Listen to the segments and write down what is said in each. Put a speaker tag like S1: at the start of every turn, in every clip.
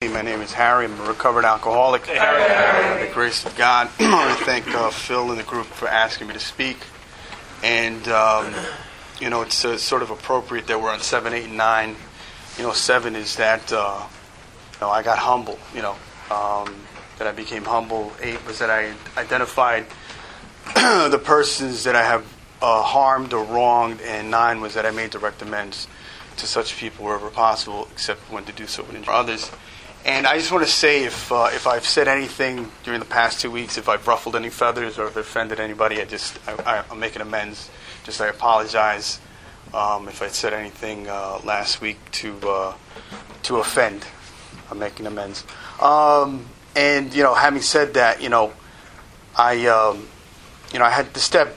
S1: My name is Harry. I'm a recovered alcoholic. Hey, Harry. By the grace of God, I want to thank Phil and the group for asking me to speak. And, it's sort of appropriate that we're on 7, 8, and 9. 7 is that, I got humble, that I became humble. 8 was that I identified the persons that I have harmed or wronged. And 9 was that I made direct amends to such people wherever possible, except when to do so with others. And I just want to say, if I've said anything during the past 2 weeks, if I've ruffled any feathers or if I've offended anybody, I'm making amends. I apologize if I said anything last week to offend. I'm making amends. Having said that, I had this step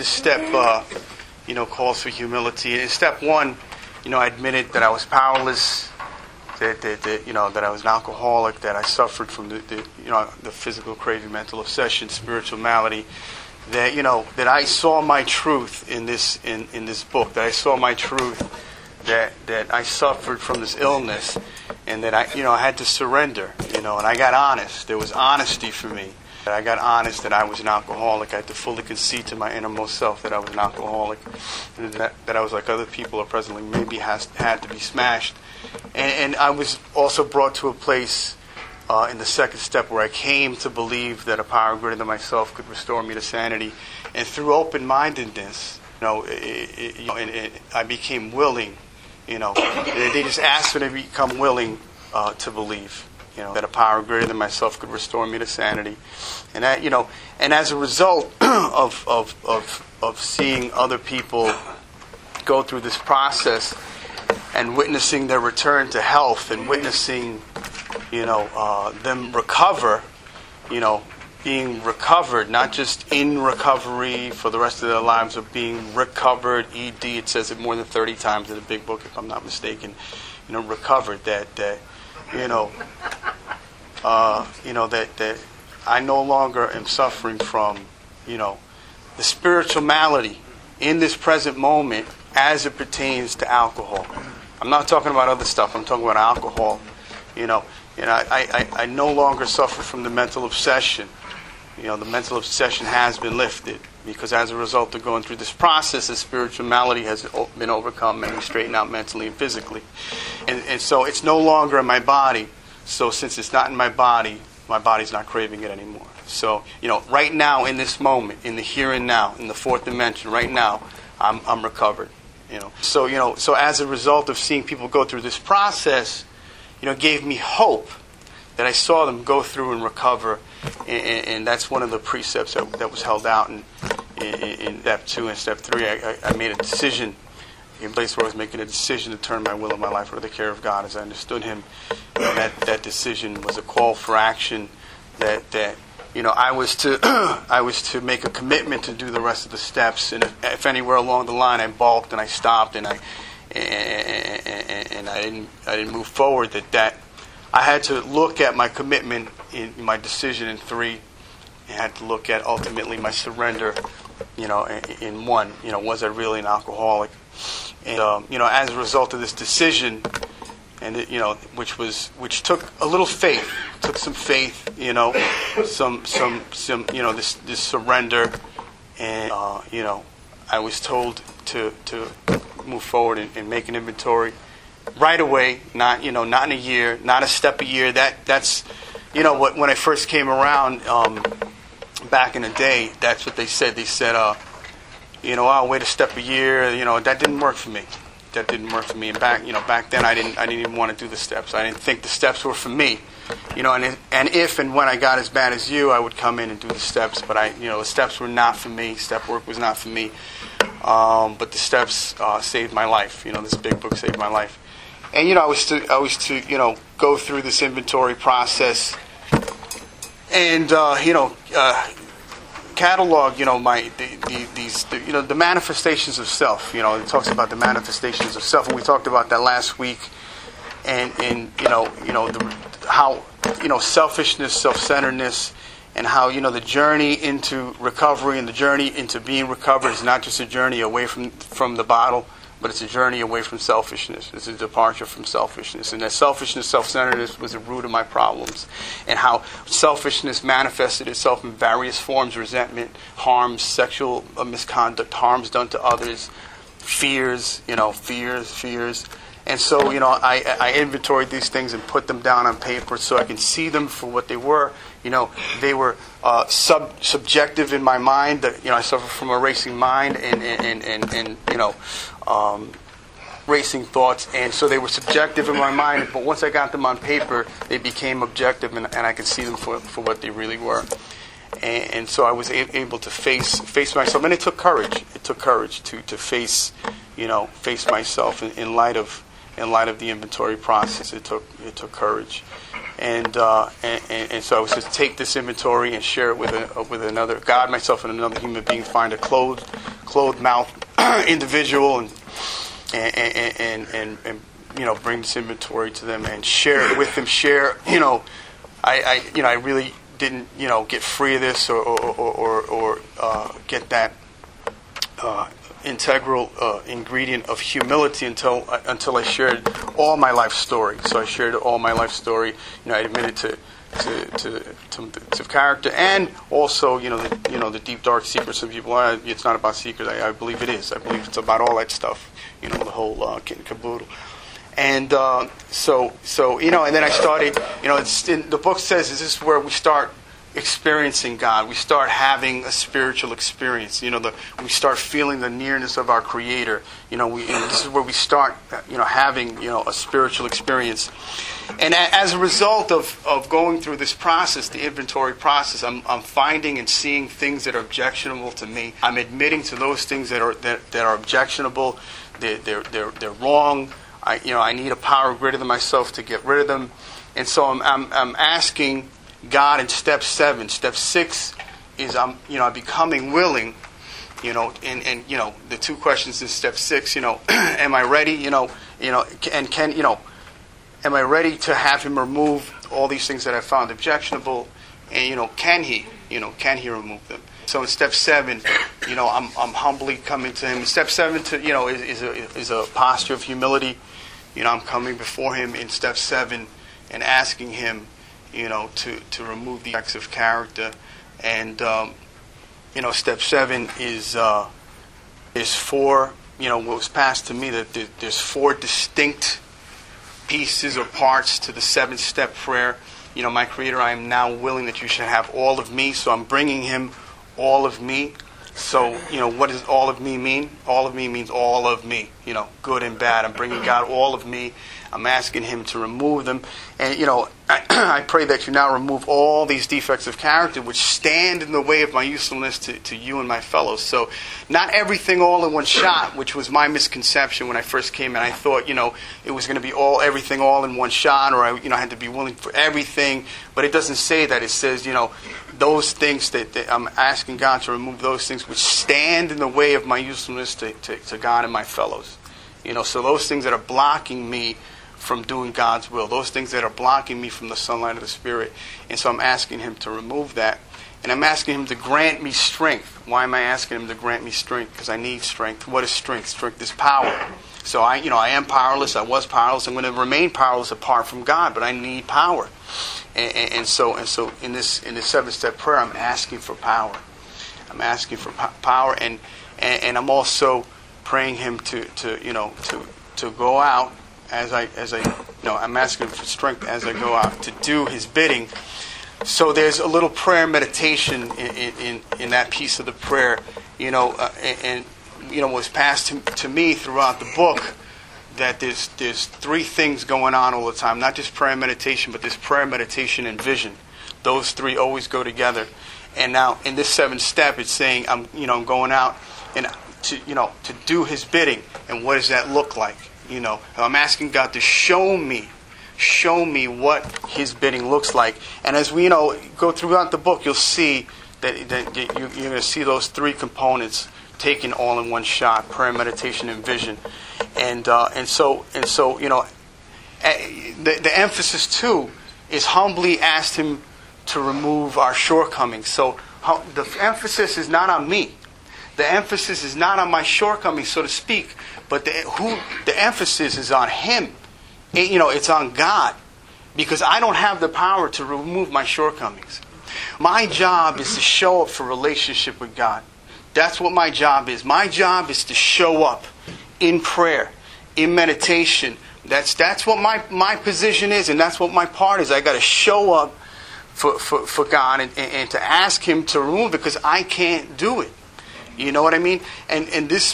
S1: calls for humility. In step 1, I admitted that I was powerless, that I was an alcoholic, that I suffered from the physical craving, mental obsession, spiritual malady, that I saw my truth in this book, that I saw my truth, that I suffered from this illness, and that I had to surrender, and I got honest. There was honesty for me. I got honest that I was an alcoholic. I had to fully concede to my innermost self that I was an alcoholic, and that I was like other people are presently, maybe had to be smashed. And I was also brought to a place in the second step where I came to believe that a power greater than myself could restore me to sanity. And through open-mindedness, I became willing. They just asked me to become willing to believe. That a power greater than myself could restore me to sanity, and that and as a result of seeing other people go through this process and witnessing their return to health and witnessing them recover, being recovered, not just in recovery for the rest of their lives, but being recovered. ED, it says it more than 30 times in the big book, if I'm not mistaken. Recovered. That I no longer am suffering from, the spiritual malady in this present moment as it pertains to alcohol. I'm not talking about other stuff. I'm talking about alcohol. And I no longer suffer from the mental obsession. The mental obsession has been lifted because as a result of going through this process, the spiritual malady has been overcome and we straighten out mentally and physically. And so it's no longer in my body. So since it's not in my body's not craving it anymore. So, right now, in this moment, in the here and now, in the fourth dimension, right now, I'm recovered. So as a result of seeing people go through this process, gave me hope that I saw them go through and recover. And that's one of the precepts that was held out in step 2 and step 3. I made a decision in a place where I was making a decision to turn my will and my life over to the care of God as I understood Him. And that decision was a call for action that I was to make a commitment to do the rest of the steps. And if anywhere along the line I balked and I stopped and I didn't move forward, that I had to look at my commitment in my decision in 3. I had to look at ultimately my surrender, in 1. Was I really an alcoholic? And as a result of this decision, and which took a little faith, took some faith, some this surrender, and I was told to move forward and make an inventory right away, not in a year, not a step a year. That's when I first came around back in the day, that's what they said. They said, I'll wait a step a year. That didn't work for me. And back then I didn't even want to do the steps. I didn't think the steps were for me. And if and when I got as bad as you, I would come in and do the steps. But the steps were not for me. Step work was not for me. But the steps saved my life. This big book saved my life. And I was to go through this inventory process and catalog, the manifestations of self. It talks about the manifestations of self, and we talked about that last week. And how selfishness, self-centeredness, and how the journey into recovery and the journey into being recovered is not just a journey away from the bottle, but it's a journey away from selfishness. It's a departure from selfishness. And that selfishness, self-centeredness was the root of my problems. And how selfishness manifested itself in various forms: resentment, harms, sexual misconduct, harms done to others, fears. And so, I inventoried these things and put them down on paper so I can see them for what they were. They were subjective in my mind. That I suffer from a racing mind and racing thoughts, and so they were subjective in my mind. But once I got them on paper, they became objective, and I could see them for what they really were. And so I was able to face myself, and it took courage. It took courage to face myself in light of the inventory process. It took courage. And so I was to take this inventory and share it with another, God, myself, and another human being. Find a clothed mouth individual and bring this inventory to them and share it with them. I really didn't get free of this or get that integral ingredient of humility until I shared all my life story. So I shared all my life story. I admitted to character, and also the deep dark secrets of people. It's not about secrets. I believe it is. I believe it's about all that stuff. The whole kit and caboodle. And so and then I started. The book says this is where we start experiencing God. We start having a spiritual experience. We start feeling the nearness of our Creator. This is where we start, having, a spiritual experience. And as a result of going through this process, the inventory process, I'm finding and seeing things that are objectionable to me. I'm admitting to those things that are objectionable. They're wrong. I need a power greater than myself to get rid of them. And so I'm asking God in step 7. Step 6 is I'm becoming willing, and the two questions in step 6, am I ready, and can, am I ready to have him remove all these things that I found objectionable, and can he remove them? So in step 7, I'm humbly coming to him. Step 7 is a posture of humility. I'm coming before him in step 7 and asking him to remove the effects of character. And step 7 is 4, what was passed to me, that there's 4 distinct pieces or parts to the 7-step prayer. My Creator, I am now willing that you should have all of me. So I'm bringing him all of me. So, what does all of me mean? All of me means all of me, good and bad. I'm bringing God all of me. I'm asking him to remove them. And, I pray that you now remove all these defects of character which stand in the way of my usefulness to you and my fellows. So not everything all in one shot, which was my misconception when I first came in. I thought, it was going to be everything all in one shot, or I had to be willing for everything. But it doesn't say that. It says, those things that I'm asking God to remove, those things which stand in the way of my usefulness to God and my fellows. So those things that are blocking me from doing God's will, those things that are blocking me from the sunlight of the Spirit. And so I'm asking him to remove that. And I'm asking him to grant me strength. Why am I asking him to grant me strength? Because I need strength. What is strength? Strength is power. So I am powerless. I was powerless. I'm going to remain powerless apart from God, but I need power. And so in this 7-step prayer, I'm asking for power. I'm asking for power, and I'm also praying him to go out as I'm asking for strength as I go out to do his bidding. So there's a little prayer meditation in that piece of the prayer, and was passed to me throughout the book, that there's 3 things going on all the time, not just prayer and meditation, but this prayer, meditation, and vision. Those 3 always go together. And now in this 7th step, it's saying I'm going out and to do his bidding. And what does that look like? I'm asking God to show me what his bidding looks like. And as we go throughout the book, you'll see that you're going to see those 3 components taken all in one shot: prayer, meditation, and vision. And so the emphasis too is humbly asked him to remove our shortcomings. So the emphasis is not on me. the emphasis is not on my shortcomings, so to speak, but the emphasis is on Him. It's on God, because I don't have the power to remove my shortcomings. My job is to show up for relationship with God. That's what my job is. My job is to show up in prayer, in meditation. That's what my position is, and that's what my part is. I got to show up for God and to ask Him to remove it, because I can't do it. You know what I mean? And this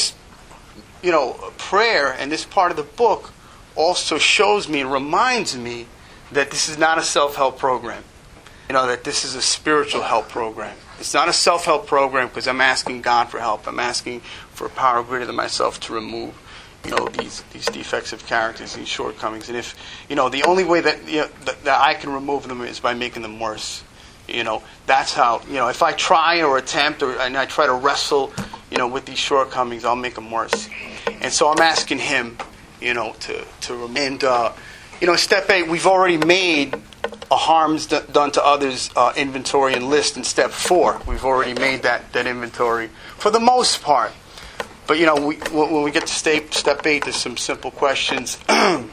S1: prayer and this part of the book also shows me and reminds me that this is not a self-help program. That this is a spiritual help program. It's not a self-help program because I'm asking God for help. I'm asking for a power greater than myself to remove, these defects of characters, these shortcomings. And if, the only way that that I can remove them is by making them worse. That's how, if I try or attempt and I try to wrestle, with these shortcomings, I'll make them worse. And so I'm asking Him, to remove. And, step 8, we've already made a harms done to others inventory and list in step 4. We've already made that inventory for the most part. But when we get to step 8, there's some simple questions. Do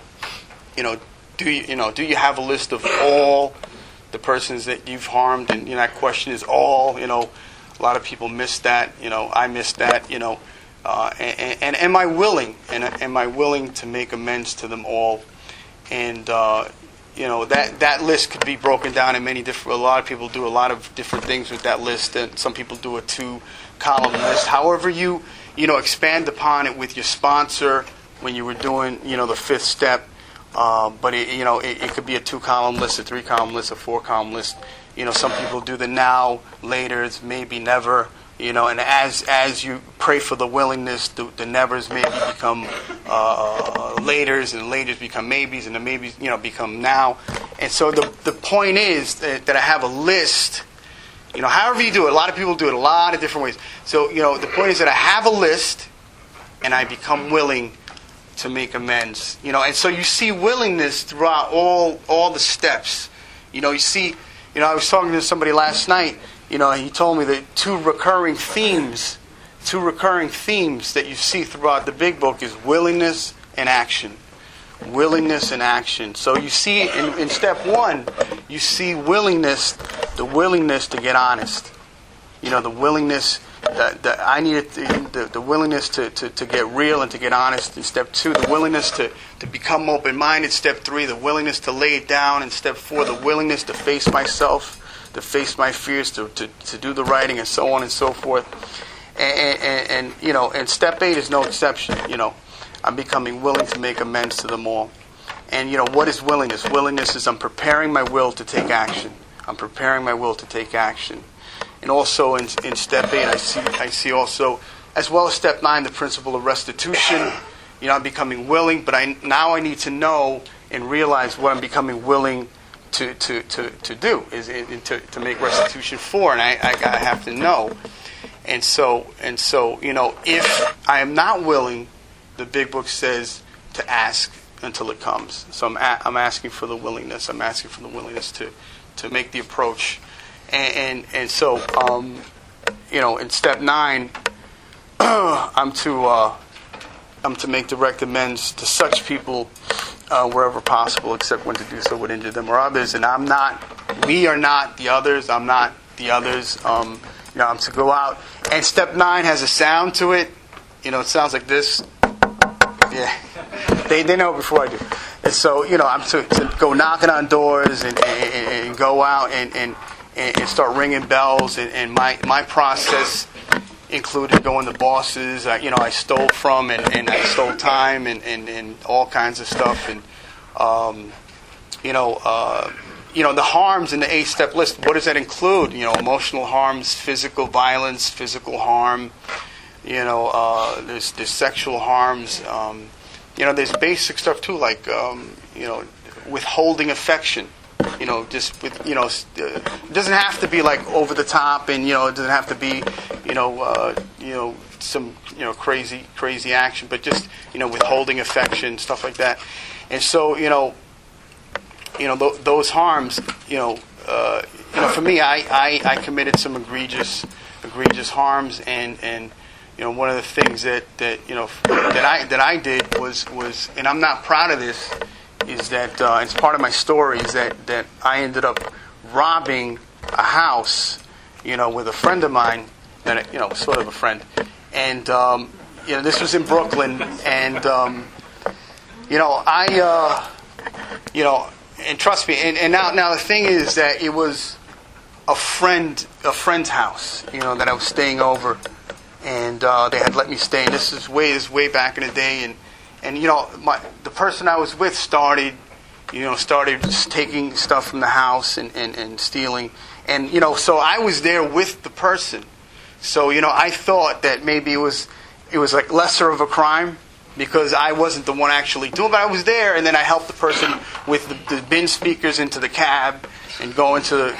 S1: you have a list of all the persons that you've harmed? And that question is all. A lot of people miss that. I missed that. And am I willing? And am I willing to make amends to them all? And that list could be broken down in many different. A lot of people do a lot of different things with that list, and some people do a 2-column list. However, you expand upon it with your sponsor when you were doing the 5th step. But it could be a 2-column list, a 3-column list, a 4-column list. Some people do the now, laters, maybe, never. And as you pray for the willingness, the nevers maybe become laters, and the laters become maybes, and the maybes become now. And so the point is that I have a list. However you do it, a lot of people do it a lot of different ways. So the point is that I have a list, and I become willing to make amends. And so you see willingness throughout all the steps. You see. I was talking to somebody last night. He told me that 2 recurring themes that you see throughout the big book is willingness and action. Willingness and action. So you see in step 1, you see the willingness to get honest. The willingness that I needed, the willingness to get real and to get honest. In step 2, the willingness to become open-minded. Step 3, the willingness to lay it down. In step 4, the willingness to face myself, to face my fears, to do the writing, and so on and so forth. And step 8 is no exception. I'm becoming willing to make amends to them all. And what is willingness? Willingness is I'm preparing my will to take action. I'm preparing my will to take action. And also in step 8, I see also, as well as step 9, the principle of restitution. I'm becoming willing, but now I need to know and realize what I'm becoming willing to do is to make restitution for, and I have to know. And so if I am not willing, the big book says to ask until it comes. So I'm asking for the willingness. I'm asking for the willingness to make the approach. And so in step 9, I'm to make direct amends to such people wherever possible, except when to do so would injure them or others. And we are not the others. I'm not the others. I'm to go out. And step 9 has a sound to it. It sounds like this. Yeah, they know it before I do. And so I'm to go knocking on doors and go out and start ringing bells. And my process included going to bosses I stole from, and I stole time and all kinds of stuff. And the harms in the 8-step list. What does that include? Emotional harms, physical violence, physical harm. There's sexual harms. There's basic stuff too, like withholding affection. Just with it doesn't have to be like over the top, and it doesn't have to be some crazy action, but just withholding affection, stuff like that. And so those harms, for me, I committed some egregious egregious harms, and one of the things that I did was, and I'm not proud of this, is that it's part of my story, is that I ended up robbing a house, with a friend of mine, that sort of a friend, and this was in Brooklyn, and and trust me, and now the thing is that it was a friend's house, that I was staying over, and they had let me stay. And this is way back in the day, and the person I was with started taking stuff from the house and stealing, and so I was there with the person, so I thought that maybe it was like lesser of a crime, because I wasn't the one actually doing it, but I was there, and then I helped the person with the bin speakers into the cab and go into the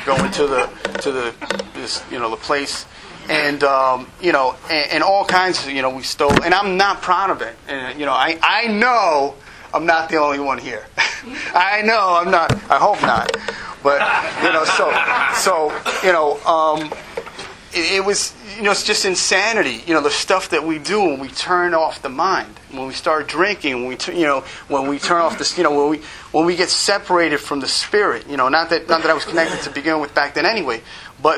S1: place, and and all kinds of we stole, and I'm not proud of it, and I know I'm not the only one here. I know I'm not. I hope not, but it was. It's just insanity. The stuff that we do when we turn off the mind, when we start drinking, when we turn off this, when we get separated from the spirit. Not that I was connected to begin with back then anyway. But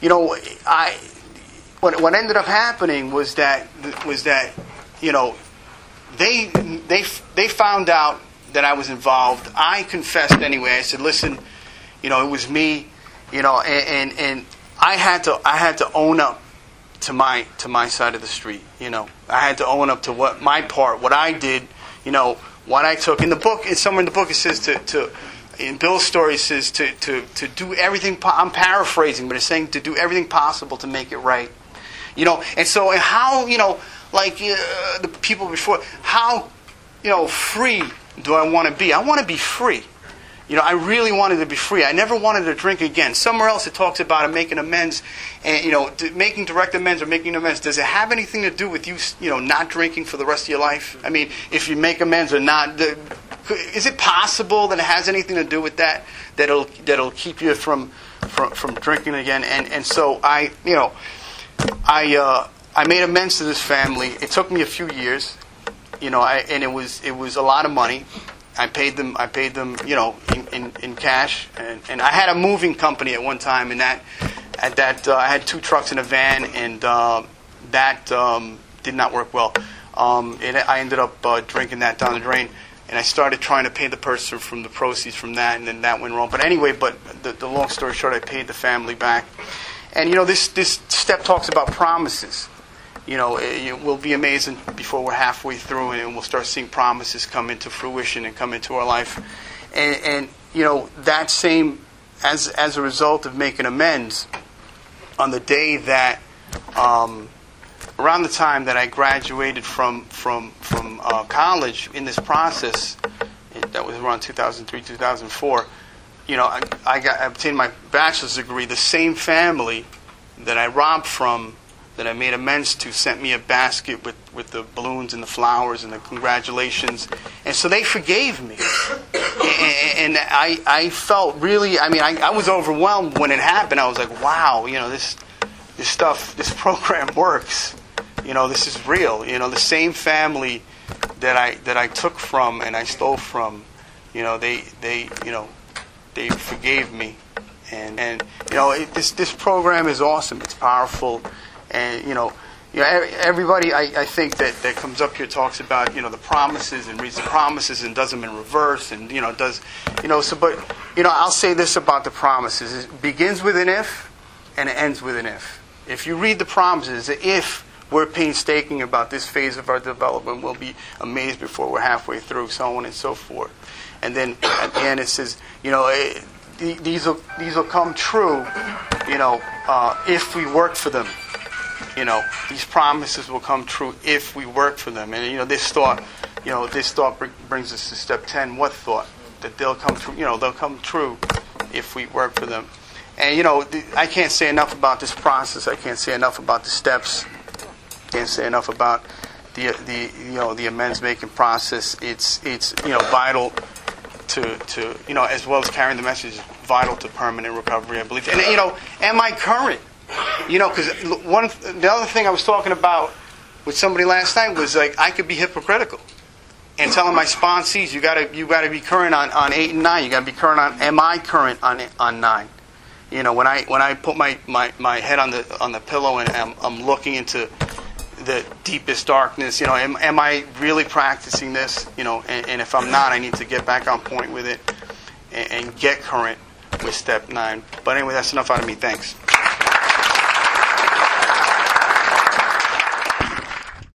S1: what ended up happening was that they found out that I was involved. I confessed anyway. I said, listen, it was me, and I had to own up to my side of the street. I had to own up to what I did, what I took. In the book, somewhere in the book, it says in Bill's story, it says to do everything. I'm paraphrasing, but it's saying to do everything possible to make it right. And so how like the people before, how free do I want to be? I want to be free. I really wanted to be free. I never wanted to drink again. Somewhere else it talks about making amends, and making direct amends or making amends. Does it have anything to do with you, not drinking for the rest of your life? I mean, if you make amends or not, is it possible that it has anything to do with that? That'll keep you from drinking again? And so I made amends to this family. It took me a few years, and it was a lot of money. I paid them, in cash, and I had a moving company at one time, and I had 2 trucks and a van, and that did not work well. And I ended up drinking that down the drain, and I started trying to pay the person from the proceeds from that, and then that went wrong. But anyway, the long story short, I paid the family back, and this step talks about promises. It will be amazing before we're halfway through, and we'll start seeing promises come into fruition and come into our life. And that same, as a result of making amends, on the day that, around the time that I graduated from college, in this process, that was around 2003, 2004, I obtained my bachelor's degree. The same family that I robbed from, that I made amends to, sent me a basket with the balloons and the flowers and the congratulations. And so they forgave me. And I felt really, I was overwhelmed when it happened. I was like, wow, this stuff, this program works. This is real. The same family that I took from and I stole from, they forgave me. And this program is awesome. It's powerful. And everybody I think that comes up here talks about the promises and reads the promises and does them in reverse and I'll say this about the promises: it begins with an if and it ends with an if. If you read the promises, if we're painstaking about this phase of our development, we'll be amazed before we're halfway through, so on and so forth. And then at the end it says these will come true if we work for them. These promises will come true if we work for them. And this thought brings us to step 10. What thought? That they'll come true. They'll come true if we work for them. And I can't say enough about this process. I can't say enough about the steps. Can't say enough about the amends making process. It's vital to as well as carrying the message, vital to permanent recovery, I believe. And am I current? You know, because the other thing I was talking about with somebody last night was like I could be hypocritical and telling my sponsees you gotta be current on 8 and 9. You gotta be current on. Am I current on 9? You know, when I put my head on the pillow and I'm looking into the deepest darkness, you know, am I really practicing this? You know, and if I'm not, I need to get back on point with it and get current with step 9. But anyway, that's enough out of me. Thanks.